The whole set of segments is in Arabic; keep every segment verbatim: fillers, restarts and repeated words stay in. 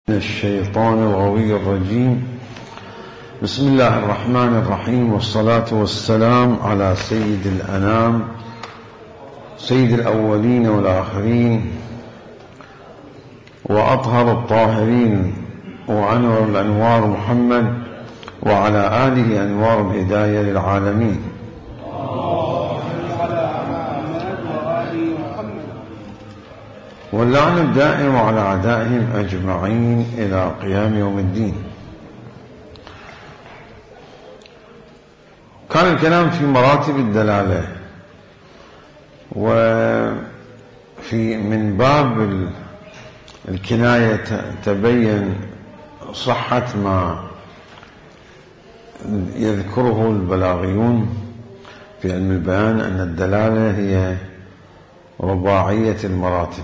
الشيطان الغوي الرجيم. بسم الله الرحمن الرحيم، والصلاة والسلام على سيد الأنام سيد الأولين والآخرين وأطهر الطاهرين وأنور الأنوار محمد وعلى آله أنوار الهداية للعالمين. واللعن الدائم على أعدائهم أجمعين إلى قيام يوم الدين. كان الكلام في مراتب الدلالة، وفي من باب الكناية تبين صحة ما يذكره البلاغيون في علم البيان، أن الدلالة هي رباعية المراتب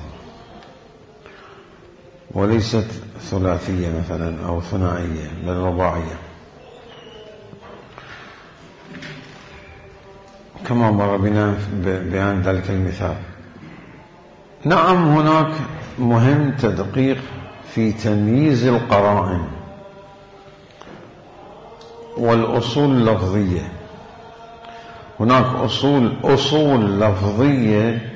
وليست ثلاثية مثلا أو ثنائية، بل رباعية، كما مر بنا بيان ذلك المثال. نعم، هناك مهم تدقيق في تمييز القرائن والأصول اللفظية. هناك أصول أصول لفظية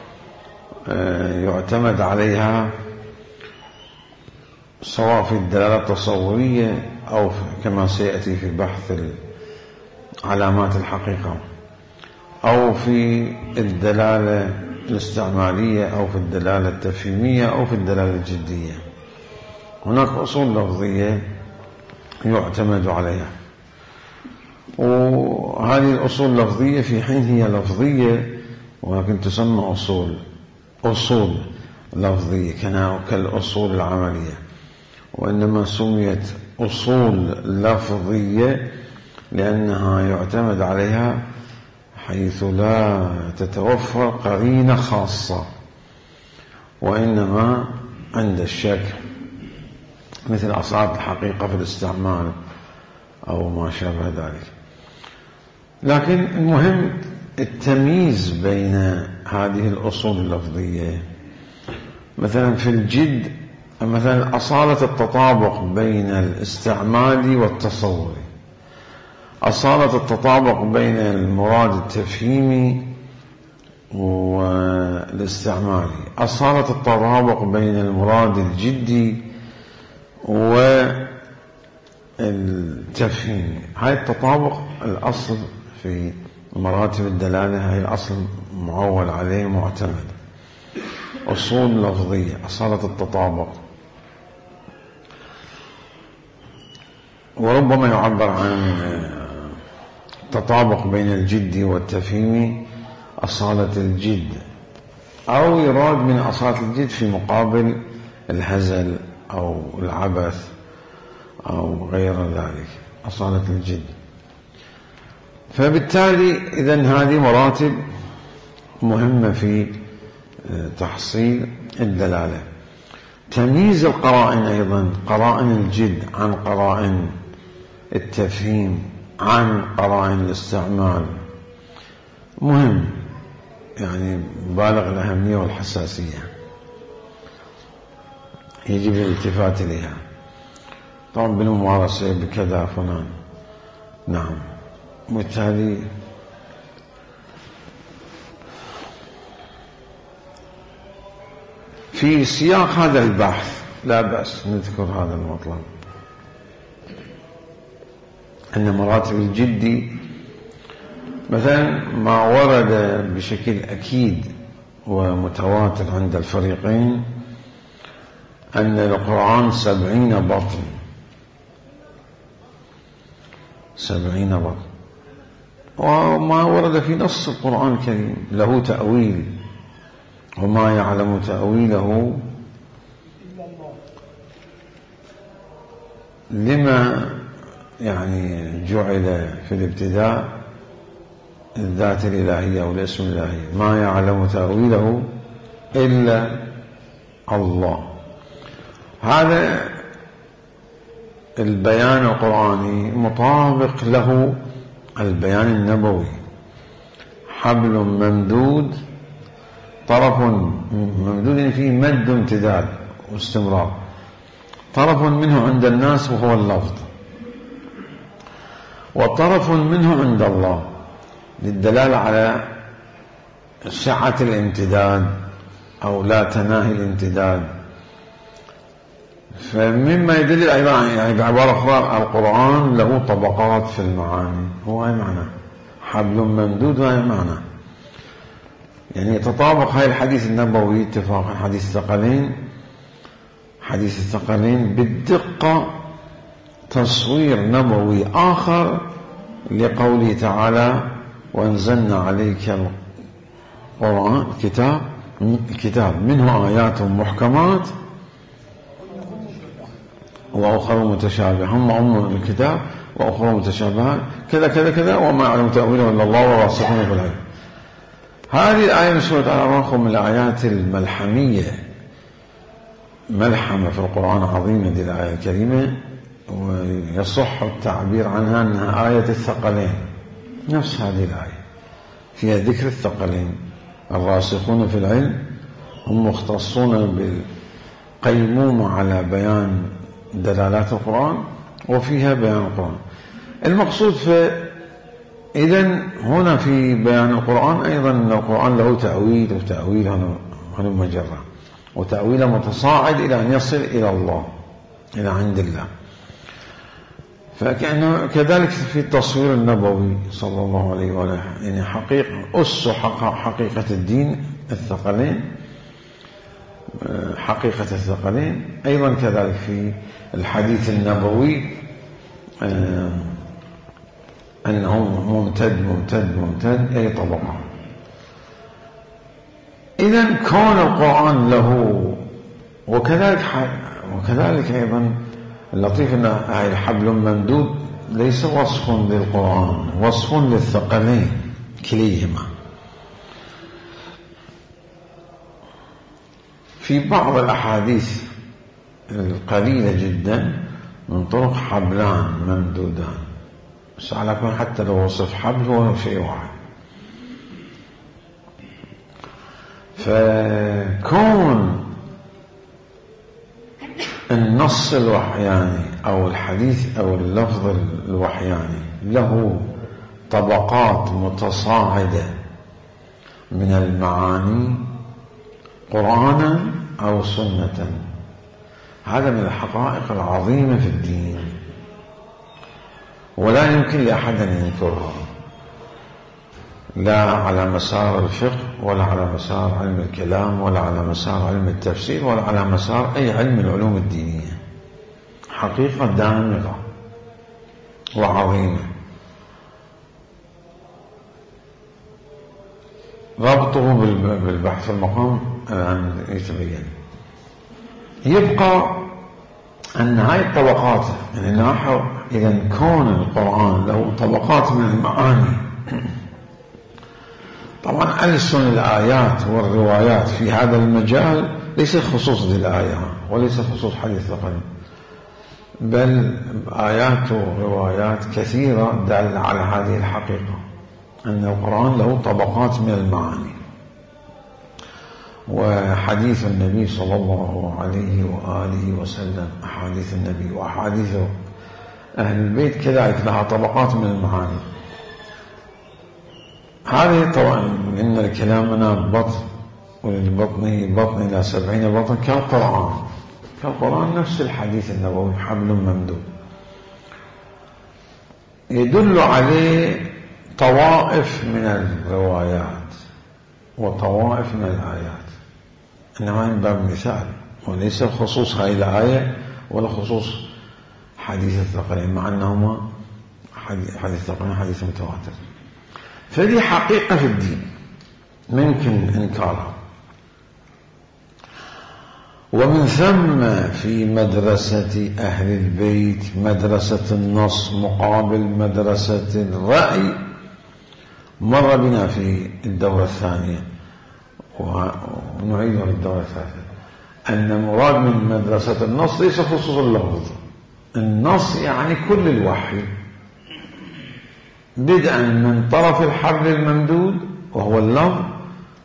يعتمد عليها سواء في الدلالة التصورية أو كما سيأتي في بحث علامات الحقيقة، أو في الدلالة الاستعمالية، أو في الدلالة التفهيمية، أو في الدلالة الجدية. هناك أصول لفظية يعتمد عليها، وهذه الأصول اللفظية في حين هي لفظية ولكن تسمى أصول أصول لفظية كالأصول العملية، وإنما سميت أصول لفظية لأنها يعتمد عليها حيث لا تتوفر قرينة خاصة، وإنما عند الشك، مثل أصالة الحقيقة في الاستعمال أو ما شابه ذلك. لكن المهم التمييز بين هذه الأصول اللفظية. مثلا في الجد، مثلا أصالة التطابق بين الاستعمالي والتصوري، أصالة التطابق بين المراد التفهيمي والاستعمالي، أصالة التطابق بين المراد الجدي والتفهيمي. هاي التطابق الأصل في مراتب الدلالة، هي الأصل معول عليه معتمد. أصول لفظية، أصالة التطابق، وربما يعبر عن التطابق بين الجد والتفهيم أصالة الجد، أو يراد من أصالة الجد في مقابل الهزل أو العبث أو غير ذلك، أصالة الجد. فبالتالي إذن هذه مراتب مهمة في تحصيل الدلالة. تمييز القرائن أيضا، قرائن الجد عن قرائن التفهيم عن قرائن الاستعمال، مهم، يعني بالغ الأهمية والحساسية، يجب الالتفات إليها طبعا بالممارسة بكذا فلان. نعم، وبالتالي في سياق هذا البحث لا بأس نذكر هذا المطلب، أن مراتب الجد مثلا ما ورد بشكل أكيد ومتواتر عند الفريقين أن القرآن سبعين بطن، سبعين بطن، وما ورد في نص القرآن الكريم له تأويل، وما يعلم تأويله لما يعني جعل في الابتداء الذات الإلهية والاسم الإلهي، ما يعلم تأويله إلا الله. هذا البيان القرآني مطابق له البيان النبوي، حبل ممدود، طرف ممدود فيه مد امتداد واستمرار، طرف منه عند الناس وهو اللفظ، وطرف منه عند الله للدلالة على سعة الامتداد أو لا تناهي الامتداد. فمما يدل أيضا يعني بعبارة أخرى القرآن له طبقات في المعاني، هو أي معنى حبل ممدود، وهي معنى يعني يتطابق هاي الحديث النبوي اتفاقا حديث الثقلين حديث الثقلين بالدقة تصوير نبوي آخر لقوله تعالى وأنزلنا عليك القرآن كتاب الكتاب منه آيات محكمات وأخرى متشابهة، هم أم الكتاب وأخرى متشابهات كذا كذا كذا وما يعلم تأويله إلا الله والراسخون في العلم. هذه الآية من سورة الأعراف من الآيات الملحمية، ملحمة في القرآن عظيمة دي الآية الكريمة، ويصح التعبير عنها أنها آية الثقلين. نفس هذه الآية فيها ذكر الثقلين، الراسخون في العلم هم مختصون بالقيمومة على بيان دلالات القرآن وفيها بيان القرآن. المقصود فإذن هنا في بيان القرآن أيضا أن القرآن له تأويل، وتأويل هنا مجرى، وتأويل متصاعد إلى أن يصل إلى الله، إلى عند الله. فكأنه كذلك في التصوير النبوي صلى الله عليه وآله، يعني حقيقة أس حقيقة الدين الثقلين، حقيقة الثقلين أيضا كذلك في الحديث النبوي أنه ممتد ممتد ممتد أي طبقة. إذن كون القرآن له وكذلك وكذلك أيضا اللطيف أن الحبل ممدود ليس وصف للقرآن، وصف للثقلين كليهما. في بعض الأحاديث القليلة جدا من طرق حبلان ممدودان، بس على كل حتى لو وصف حبل هو شيء واحد. فكون النص الوحياني أو الحديث أو اللفظ الوحياني له طبقات متصاعدة من المعاني قرآنا أو سنة، هذا من الحقائق العظيمة في الدين، ولا يمكن لأحد أن ينكرها، لا على مسار الفقه ولا على مسار علم الكلام ولا على مسار علم التفسير ولا على مسار أي علم العلوم الدينية. حقيقة دامغة وعظيمة، ربطه بالبحث المقام الآن يتبين. يبقى أن هاي الطبقات يعني نحو إذا كون القرآن له طبقات من المعاني. طبعا ألسن الآيات والروايات في هذا المجال ليس خصوص ذي الآية وليس خصوص حديث ثقلين، بل آيات وروايات كثيرة دل على هذه الحقيقة أن القرآن له طبقات من المعاني. وحديث النبي صلى الله عليه وآله وسلم، أحاديث النبي وأحاديث أهل البيت كذلك لها طبقات من المعاني. هذه طبعا إن الكلامنا بطن وللبطن بطن إلى سبعين بطن كالقرآن، كالقرآن نفس الحديث النبوي حبل ممدود، يدل عليه طوائف من الروايات وطوائف من الآيات، إنما من باب مثال وليس خصوص هذه الآية ولا خصوص حديث الثقلين، مع أنهما حديث الثقلين حديث متواتر. فهذه حقيقة في الدين ممكن إنكارها. ومن ثم في مدرسة أهل البيت مدرسة النص مقابل مدرسة الرأي، مر بنا في الدورة الثانية ونعيدها للدورة الثالثة أن مراد من مدرسة النص ليس خصوص اللفظ، النص يعني كل الوحي بدءا من طرف الحبل الممدود وهو اللفظ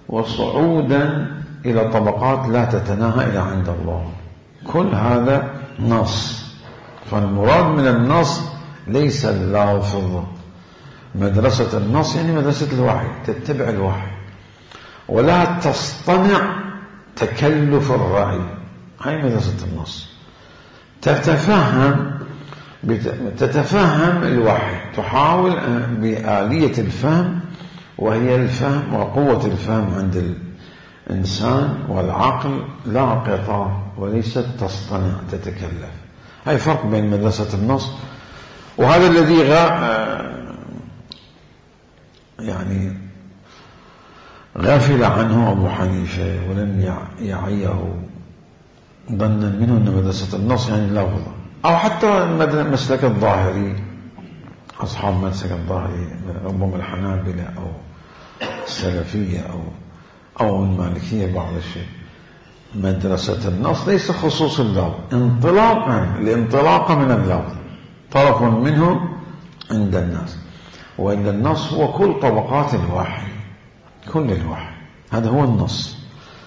وصعودا إلى طبقات لا تتناهى إلى عند الله. كل هذا نص. فالمراد من النص ليس اللافظ. مدرسة النص يعني مدرسة الوحي، تتبع الوحي ولا تصطنع تكلف الرأي. هاي مدرسة النص. تتفهم تتفهم الوحي، تحاول بآلية الفهم، وهي الفهم وقوة الفهم عند الإنسان والعقل، لا قطار، وليست تصطنع تتكلف. هاي فرق بين مدرسة النص، وهذا الذي غا يعني غافل عنه أبو حنيفة ولم يعيه ظنا منه أن مدرسة النص يعني لفظة، أو حتى مسلك الظاهري، أصحاب مسلك الظاهري ربما الحنابلة أو السلفية أو أو المالكية بعض الشيء. مدرسة النص ليس خصوص اللفظ، انطلاقا الانطلاق من اللفظ طرف منه عند الناس، وإن النص هو كل طبقات الوحي، كل الوحي هذا هو النص،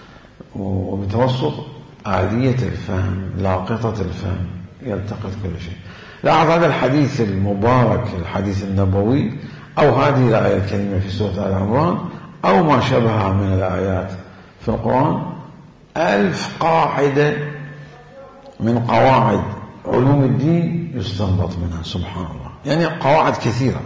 وبتوسط آلية الفهم لاقطة الفهم يلتقط كل شيء. لاحظ هذا الحديث المبارك، الحديث النبوي، أو هذه الآية الكريمة في سورة آل عمران، أو ما شبهها من الآيات في القرآن، ألف قاعدة من قواعد علوم الدين يستنبط منها، سبحان الله، يعني قواعد كثيرة.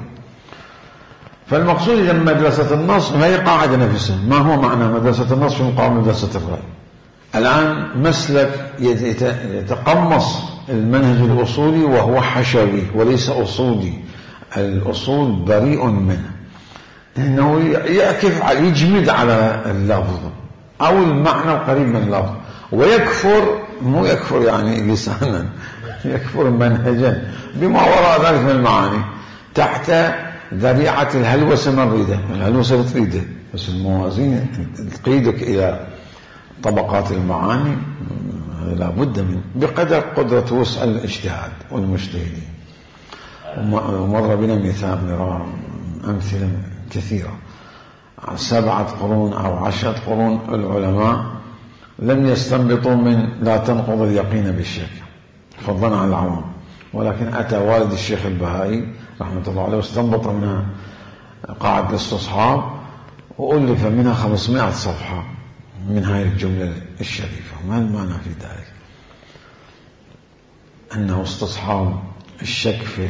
فالمقصود إذا مدرسة النص ما هي قاعدة نفسها. ما هو معنى مدرسة النص في مقابل مدرسة الرأي؟ الآن مسلك يتقمص المنهج الأصولي وهو حشوي وليس أصولي. الأصول بريء منه، لأنه يعكف يجمد على اللفظ أو المعنى القريب من اللفظ، ويكفر، مو يكفر يعني لسانا، يكفر منهجا بما وراء ذلك من المعاني، تحت ذريعة الهلوسة مريدة. الهلوسة تريده، بس الموازين تقيدك إلى طبقات المعاني لا بد من بقدر قدرة وسع الاجتهاد والمجتهدين. ومر بنا مثال مرار أمثلة كثيرة، سبعة قرون أو عشرة قرون العلماء لم يستنبطوا من لا تنقض اليقين بالشك فضلا عن العوام، ولكن أتى والد الشيخ البهائي رحمة الله عليه واستنبط منها قاعدة الاستصحاب، وألف منها خمسمائة صفحة من هذه الجملة الشريفة. ما المعنى في ذلك؟ أنه استصحاب الشك في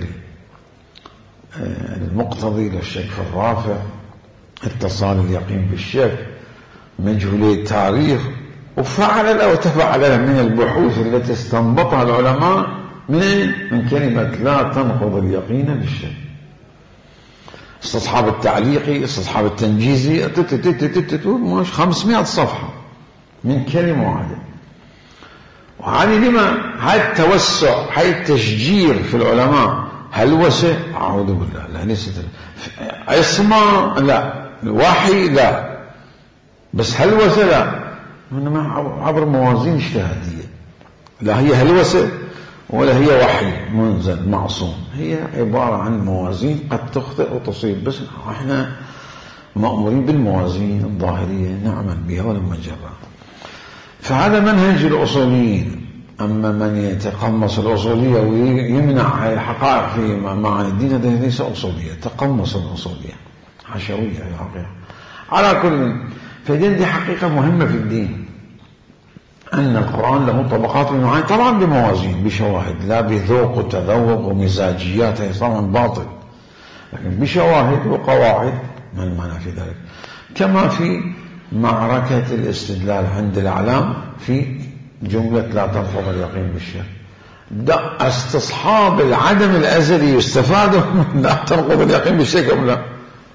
المقتضي للشك في الرافع، اتصال اليقين بالشك، مجهولي التاريخ، وفعل أو تفعل من البحوث التي استنبطها العلماء من من كلمة لا تنقض اليقين بالشك. استصحاب التعليقي، استصحاب التنجيزي، خمسمائة صفحة من كلمة واحدة. وهذه لما هاي التوسع، هاي التشجير في العلماء، هلوسة، أعوذ بالله، لا ليست عصمة، لا وحي، لا بس هلوسة، لا، إنما عبر موازين اجتهادية، لا هي هلوسة ولا هي وحي منزل معصوم، هي عبارة عن موازين قد تخطئ وتصيب، بس احنا مأمورين بالموازين الظاهرية نعمل بها ولما نجرها. فهذا منهج الأصوليين. أما من يتقمص الأصولية ويمنع الحقائق في معاني الدين، هذا ليس أصولية، تقمص الأصولية حشوية يا حقيقة. على كل، فإذن دي حقيقة مهمة في الدين، أن القرآن له طبقات من المعاني، طبعا بموازين بشواهد، لا بذوق وتذوق ومزاجيات، هي طبعا باطل، لكن بشواهد وقواعد. ما المعنى في ذلك؟ كما في معركة الاستدلال عند الأعلام في جملة لا تنقض اليقين بالشك، ده استصحاب العدم الأزلي يستفاد من لا تنقض اليقين بالشك أم لا؟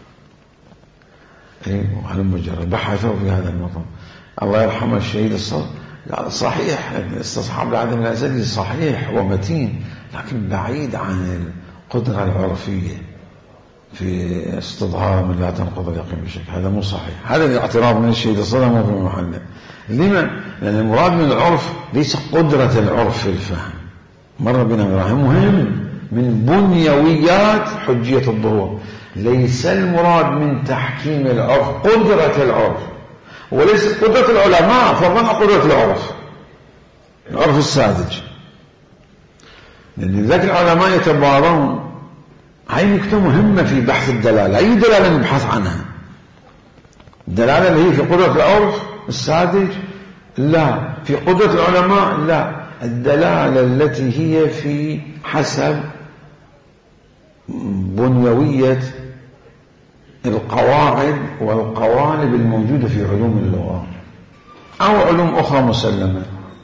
وهل مجرد بحثوا في هذا المطلب. الله يرحمه الشهيد الصدر، صحيح استصحاب العدم الأزلي صحيح ومتين، لكن بعيد عن القدرة العرفية في استظهار من لا تنقض اليقين بالشك، هذا مو صحيح. هذا الاعتراض من الشهيد الصدر مو في محله. لمن؟ لأن المراد من العرف ليس قدرة العرف في الفهم. مر بنا إبراهيم مهم من بنيويات حجية الظهور. ليس المراد من تحكيم العرف قدرة العرف، وليس قدرة العلماء، فضلا قدرة العرف، العرف الساذج. لذلك العلماء يتبارون. هاي نكتة مهمة في بحث الدلالة. أي دلالة نبحث عنها؟ الدلالة اللي هي في قدرة العرف الساذج؟ لا. في قدرة العلماء؟ لا. الدلالة التي هي في حسب بنيوية القواعد والقوالب الموجودة في علوم اللغة أو علوم أخرى مسلمة،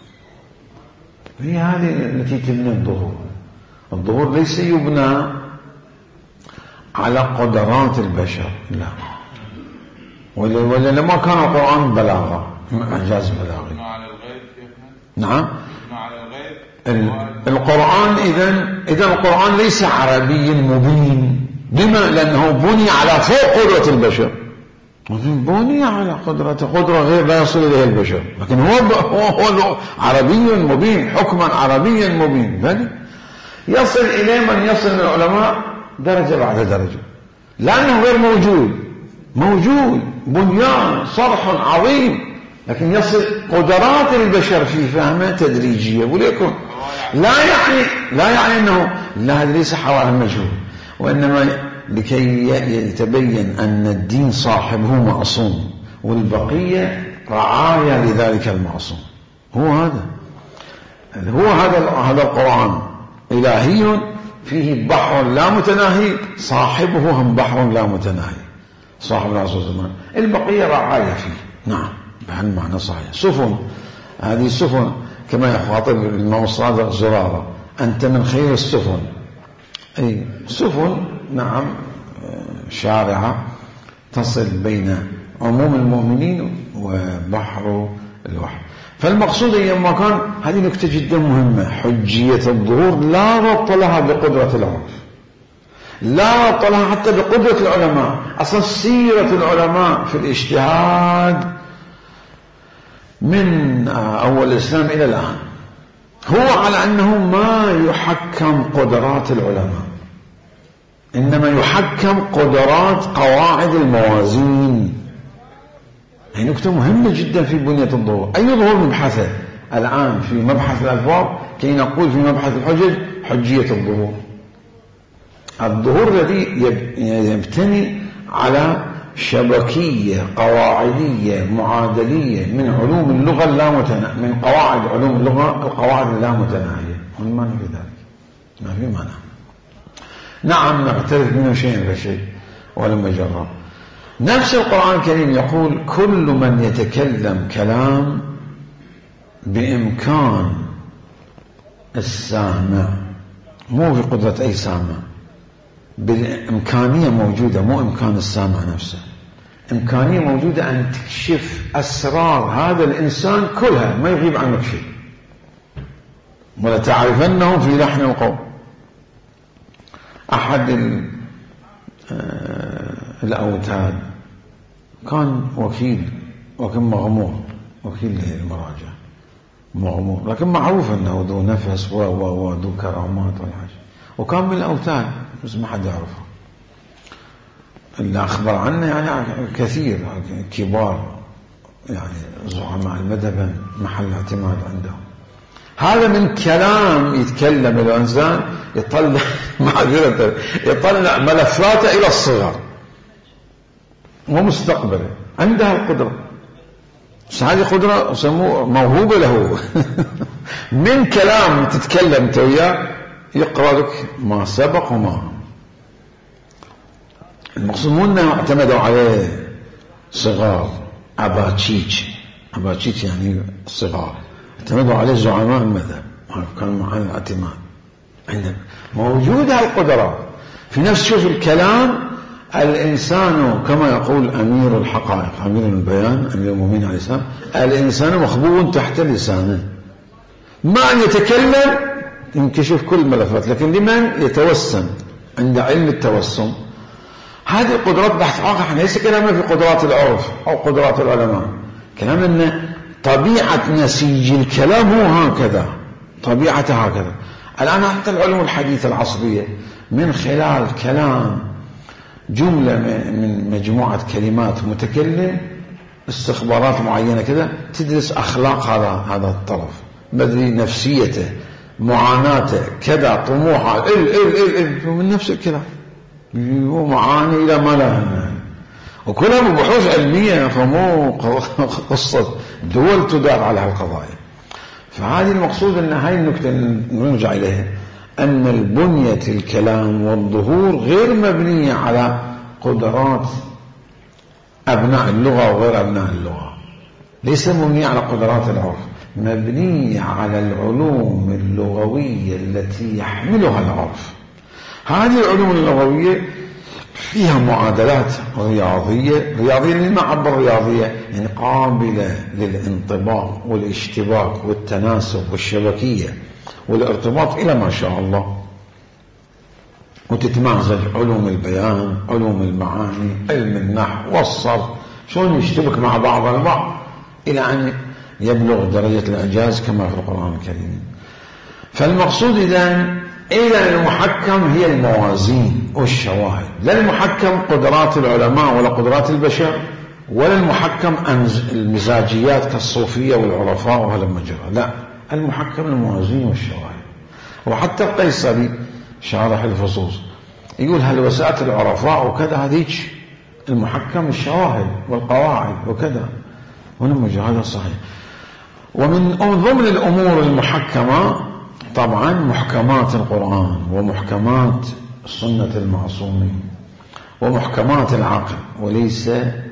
هي هذه التي تبني الظهور. الظهور ليس يبنى على قدرات البشر، لا، ولا لما كان القرآن بلاغة إعجاز بلاغي. نعم. القرآن إذن إذن القرآن ليس عربي مبين. لما؟ لأنه بني على فوق قدرة البشر. بني على قدرة قدرة غير لا يصل إليها البشر، لكن هو هو عربي مبين، حكما عربيا مبين. بل يصل إليه من يصل من العلماء درجة بعد درجة، لأنه غير موجود. موجود بنيان صرح عظيم، لكن يصل قدرات البشر في فهمه تدريجية. وليكن لا يعني لا يعني أنه لا، هذا ليس حواه المجهول، وإنما لكي يتبين أن الدين صاحبه معصوم والبقية رعايا لذلك المعصوم. هو هذا هو هذا هذا القرآن إلهي فيه بحر لا متناهي، صاحبه هم بحر لا متناهي، صاحب العصر الزمان، البقية رعايا فيه. نعم، بهالمعنى صحيح. سفن، هذه السفن كما يخاطب الإمام الصادق زرارة: أنت من خير السفن. أي سفن، نعم، شارعة تصل بين عموم المؤمنين وبحر الوحي. فالمقصود أيما كان، هذه نكتة جدا مهمة: حجية الظهور لا ربط لها بقدرة العرف، لا ربط لها حتى بقدرة العلماء. أصلا سيرة العلماء في الاجتهاد من أول الإسلام إلى الآن هو على أنه ما يحكم قدرات العلماء، إنما يحكم قدرات قواعد الموازين. هي نكتة مهمة جدا في بنية الظهور. أي ظهور نبحثه الآن في مبحث الألفاظ كي نقول في مبحث الحجج حجية الظهور. الظهور الذي يبتني على شبكية قواعدية معادلية من علوم اللغة اللامتناهية، من قواعد علوم اللغة القواعد اللامتناهية. ما في ذلك، ما في معنى. نعم، نعترف منه شيء فشيء ولم يجرب. نفس القرآن الكريم يقول: كل من يتكلم كلام بإمكان السامع، مو في قدرة أي سامع، بالإمكانية موجودة، مو إمكان السامع نفسه، إمكانية موجودة أن تكشف أسرار هذا الإنسان كلها، ما يغيب عنك شيء. ولا تعرفنهم في لحن القول. أحد الأوتاد كان وكيل، وكان مغمور، وكيل المراجع مغمور، لكن معروف أنه ذو نفس وذو كرامات والحاجة، وكان من الأوتاد بس ما حد يعرفه. اللي أخبر عنه يعني كثير كبار، يعني زعماء المذهب محل اعتماد عندهم. هذا من كلام يتكلم الإنسان يطلع معذرة يطلع ملفاته إلى الصغر ومستقبله، عندها القدرة. بس هذه قدرة سموه موهوبة له. من كلام تتكلم توياه يقرأ لك ما سبق وما. المقصود مو انه اعتمدوا عليه صغار أباتشيش، أباتشيش يعني صغار، اعتمدوا عليه زعماء المذهب، كان معاه الاعتماد. عندنا موجودة القدرة في نفس. شوف الكلام، الإنسان كما يقول أمير الحقائق، أمير البيان، أمير المؤمنين عليه السلام: الإنسان مخبوء تحت لسانه. ما أن يتكلم ينكشف كل الملفات، لكن لمن يتوسم عند علم التوسم. هذه القدرات بحث آخر، ليس كلامنا في قدرات العرف أو قدرات العلماء، كلام أن طبيعة نسيج الكلام هو هكذا، طبيعته هكذا. الآن حتى العلوم الحديثة العصرية من خلال كلام جملة من مجموعة كلمات متكلم، استخبارات معينة كذا، تدرس أخلاق هذا هذا الطرف، بدري نفسيته، معاناته كذا، طموحه ال ال ال ال من نفس الكلام، ومعاني إلى ما لا نهاية، وكلها بحوث علمية، فمو قصة دول تدار على هالقضايا. فهذه المقصود أن هاي النكتة نرجع إليها، أن البنية الكلام والظهور غير مبنية على قدرات أبناء اللغة وغير أبناء اللغة، ليس مبنية على قدرات العرف، مبنية على العلوم اللغوية التي يحملها العرف. هذه العلوم اللغوية فيها معادلات رياضية، رياضية لما عبر رياضية يعني قابلة للانطباق والاشتباك والتناسب والشبكية والارتباط إلى ما شاء الله، وتتمازج علوم البيان، علوم المعاني، علم النحو والصرف، شلون يشتبك مع بعض البعض إلى أن يبلغ درجة الإعجاز كما في القرآن الكريم. فالمقصود إذن إذا المحكم هي الموازين والشواهد، لا المحكم قدرات العلماء ولا قدرات البشر، ولا المحكم المزاجيات كالصوفية والعرفاء وهالمجرى، لا، المحكم الموازين والشواهد. وحتى القيصري شارح الفصوص يقول هالوسائل العرفاء وكذا هذيك المحكم الشواهد والقواعد وكذا، ونمج هذا صحيح. ومن ضمن الأمور المحكمة طبعا محكمات القرآن ومحكمات سنة المعصومين ومحكمات العقل، وليس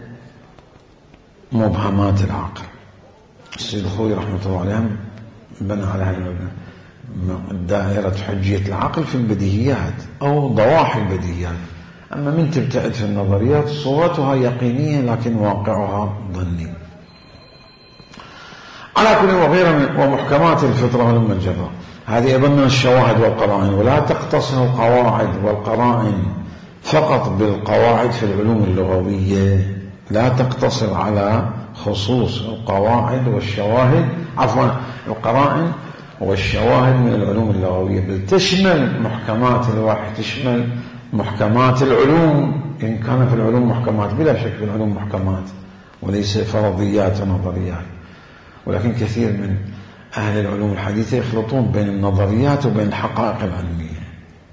مبهمات العقل. السيد الخوي رحمة الله عليه بنى على هذا المبنى دائرة حجية العقل في البديهيات أو ضواحي البديهيات، أما من تبتعد في النظريات صورتها يقينية لكن واقعها ظني. على كل وغيرها من ومحكمات الفطرة والمجرة، هذه أيضا من الشواهد والقرائن، ولا تقتصر القواعد والقرائن فقط بالقواعد في العلوم اللغوية، لا تقتصر على خصوص القواعد والشواهد، عفوا القرائن والشواهد من العلوم اللغوية، بل تشمل محكمات الوحي، تشمل محكمات العلوم، إن كان في العلوم محكمات، بلا شك في العلوم محكمات وليس فرضيات ونظريات. ولكن كثير من أهل العلوم الحديثة يخلطون بين النظريات وبين الحقائق العلمية.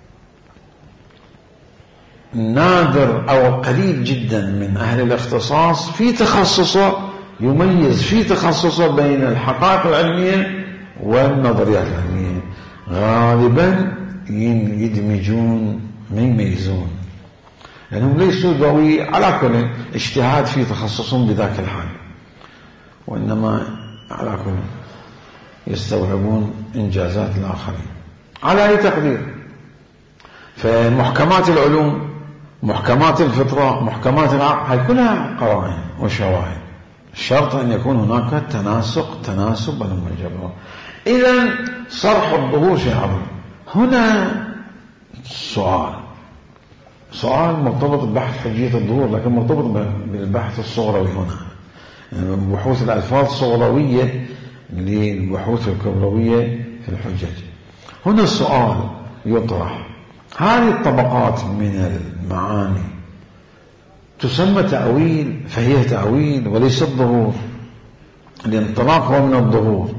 نادر أو قليل جدا من أهل الاختصاص في تخصصه يميز في تخصصه بين الحقائق العلمية والنظريات العلمية، غالبا يدمجون ما يميزون، لأنهم ليسوا ذوي على كل اجتهاد في تخصصهم بذاك الحال، وإنما على كل يستوعبون إنجازات الآخرين على أي تقدير. فمحكمات العلوم، محكمات الفطرة، محكمات العقل، هاي كلها قرائن وشواهد، الشرط أن يكون هناك تناسق تناسب بين المجرى. إذن صرح الظهور شيء عظيم. هنا سؤال سؤال مرتبط ببحث حجية الظهور، لكن مرتبط بالبحث الصغروي هنا، يعني بحوث الألفاظ الصغروية للبحوث الكبروية في الحجج. هنا السؤال يطرح: هذه الطبقات من المعاني تسمى تأويل، فهي تأويل وليس الظهور، الانطلاق هو من الظهور،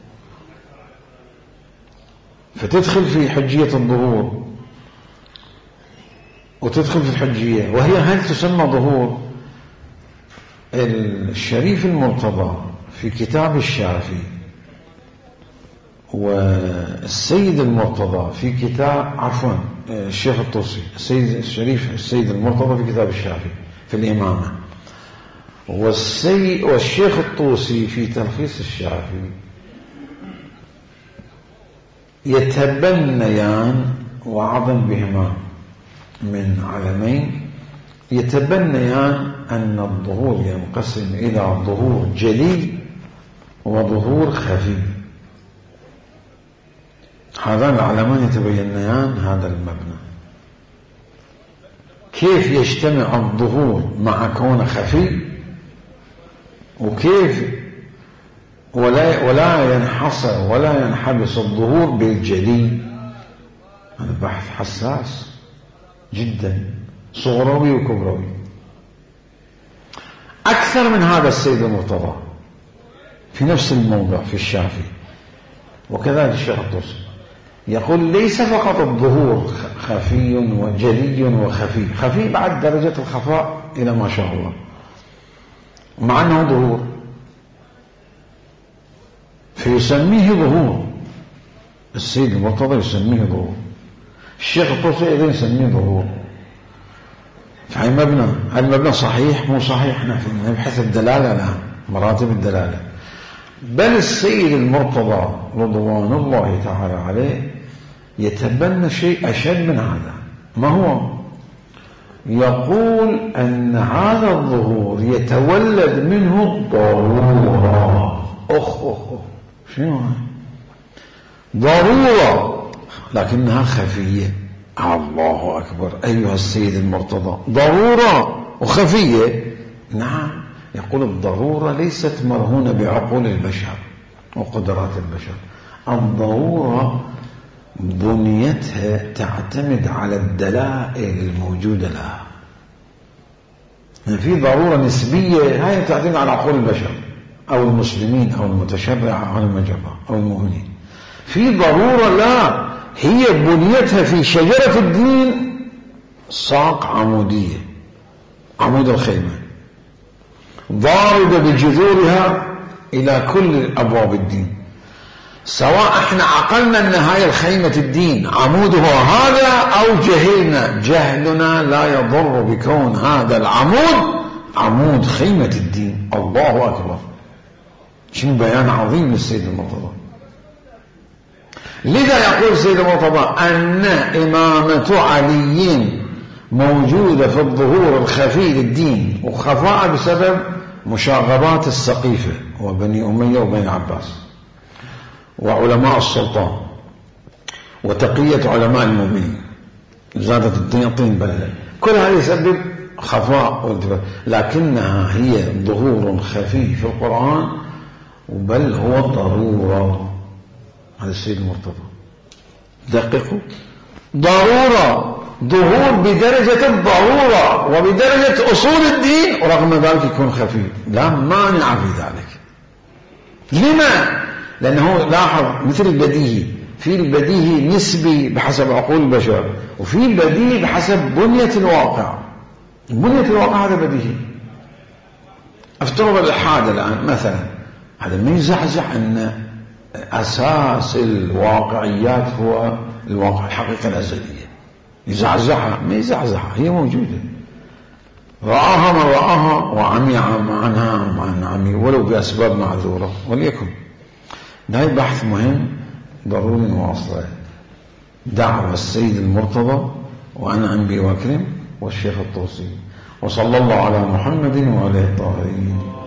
فتدخل في حجية الظهور وتدخل في الحجية، وهي هل تسمى ظهور؟ الشريف المرتضى في كتاب الشافي والسيد المرتضى في كتاب عفوا الشيخ الطوسي، السيد الشريف السيد المرتضى في كتاب الشافي في الإمامة، والسي والشيخ الطوسي في تلخيص الشافي، يتبنيان وعظم بهما من علمين، يتبنيان أن الظهور ينقسم إلى ظهور جلي وظهور خفي. هذان العلمان يتبينيان هذا المبنى، كيف يجتمع الظهور مع كونه خفي، وكيف ولا ولا ينحصر ولا ينحبس الظهور بالجلي. هذا بحث حساس جدا، صغروي وكبروي. أكثر من هذا السيد المرتضى في نفس الموضع في الشافي، وكذلك الشيخ الطوسي يقول ليس فقط الظهور خفي وجلي وخفي، خفي بعد درجة الخفاء إلى ما شاء الله، مع أنه ظهور فيسميه ظهور. السيد المرتضى يسميه ظهور، الشيخ الطوسي أيضا يسميه ظهور. فهي مبنى، المبنى صحيح مو صحيح، احنا نبحث الدلالة الآن، مراتب الدلالة. بل السيد المرتضى رضوان الله تعالى عليه يتبنى شيء أشد من هذا. ما هو؟ يقول أن هذا الظهور يتولد منه الضرورة. أخ أخ أخ شنو ضرورة لكنها خفية. الله أكبر أيها السيد المرتضى، ضرورة وخفية. نعم، يقول الضرورة ليست مرهونة بعقول البشر وقدرات البشر، الضرورة بنيتها تعتمد على الدلائل الموجودة لها. في ضرورة نسبية هاي تعتمد على عقول البشر أو المسلمين أو المتشرع أو المجرة أو المؤمنين. في ضرورة لا، هي بنيتها في شجرة الدين ساق عمودية، عمود الخيمة ضاربة بجذورها إلى كل أبواب الدين، سواء احنا عقلنا أن هاي الخيمة الدين عمودها هذا أو جهلنا. جهلنا لا يضر بكون هذا العمود عمود خيمة الدين. الله أكبر، شنو بيان عظيم للسيد المرتضى. لذا يقول السيد المرتضى أن إمامة علي موجودة في الظهور الخفي للدين وخفاء بسبب مشاغبات السقيفة وبني أمية وبني عباس وعلماء السلطان وتقية علماء المؤمنين، زادت الدنيا طين بلة، كل هذا يسبب خفاء والتفات، لكنها هي ظهور خفي في القرآن بل هو ضرورة. هذا السيد المرتضى دققوا، ضرورة، ظهور بدرجة الضرورة وبدرجة أصول الدين، ورغم ذلك يكون خفي، لا مانع في ذلك. لما؟ لأنه لاحظ مثل البديهي، في البديهي نسبي بحسب عقول البشر، وفي البديهي بحسب بنية الواقع. بنية الواقع هذا بديهي. افترض الإلحاد الآن مثلا، هذا ما يزعزع أن أساس الواقعيات هو الواقع، الحقيقة الأزلية. يزعزعها؟ ما يزعزعها، هي موجودة، رآها من رآها وعمي عنها من عمي ولو بأسباب معذورة وليكن. ده بحث مهم ضروري واصل. دعوة السيد المرتضى وأنا أنبي وأكرم والشيخ الطوسي، وصلى الله على محمد وعلى الطاهرين.